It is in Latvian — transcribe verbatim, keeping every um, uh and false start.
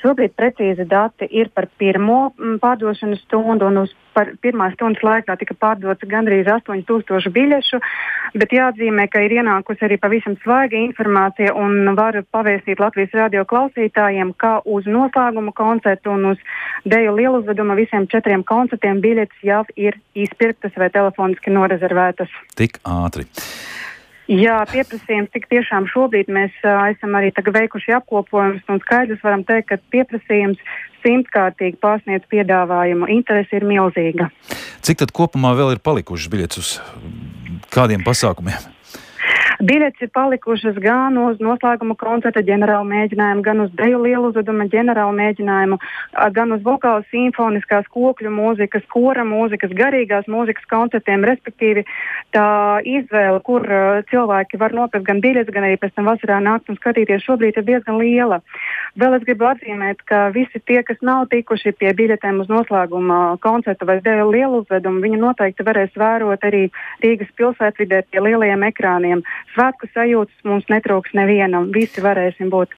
Šobrīd precīzi dati ir par pirmo m, pārdošanas stundu, un uz par pirmās stundas laikā tika pārdots gandrīz astoņi tūkstoši biļešu, bet jāatzīmē, ka ir ienākusi arī pavisam svaiga informācija, un varu pavēstīt Latvijas radio klausītājiem, ka uz noslēguma koncertu un uz deju lieluzveduma visiem četriem koncertiem biļetes jau ir izpirktas vai telefoniski norezervētas. Tik ātri. Jā, pieprasījums tik tiešām šobrīd mēs uh, esam arī tagad veikuši apkopojumus, un skaidrs varam teikt, ka pieprasījums simtkārtīgi pārsniedz piedāvājumu. Interese ir milzīga. Cik tad kopumā vēl ir palikušas biļetes uz kādiem pasākumiem? Biļetes ir palikušas gan uz noslēguma koncerta ģenerālu mēģinājumu, gan uz deju lieluzveduma ģenerālu mēģinājumu, gan uz vokālu simfoniskās kokļu mūzikas, kora mūzikas, garīgās mūzikas koncertiem, respektīvi tā izvēle, kur uh, cilvēki var nopirkt gan biļetes, gan arī pēc tam vasarā nākt un skatīties, šobrīd ir diezgan liela. Vēl es gribu atzīmēt, ka visi tie, kas nav tikuši pie biļetēm uz noslēguma koncerta vai deju lieluzvedumu, viņi noteikti varēs vērot arī Rīgas pilsētvidē pie lielajiem ekrāniem. Svētku sajūtas mums netrūks nevienam, visi varēsim būt.